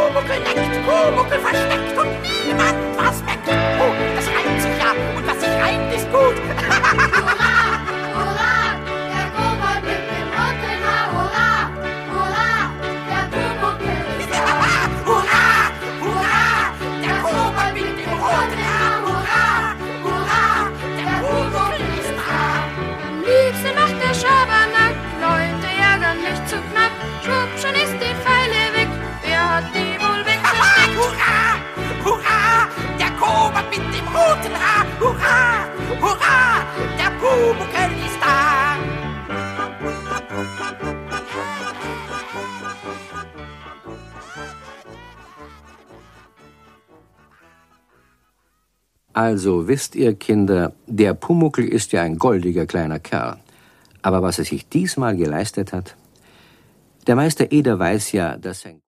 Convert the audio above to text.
Pumuckl leckt, Pumuckl versteckt und niemand was merkt. Oh, das reimt sich ja und was sich reimt ist gut. Hurra, hurra, der Kobold mit dem roten Haar. Hurra, hurra, der Pumuckl ist da. Hurra, hurra, der Kobold mit dem roten Haar. Hurra, hurra, der Pumuckl ist da. Am liebsten macht der Schabernack, Leute ärgern mich zu knapp. Schwupp, schon ist die Pfeile weg, wer hat die wohl weggesteckt? Hurra, hurra, der Kobold mit dem roten Haar. Hurra, hurra, der Pumuckl ist da. Also wisst ihr, Kinder, der Pumuckl ist ja ein goldiger kleiner Kerl. Aber was er sich diesmal geleistet hat? Der Meister Eder weiß ja, dass sein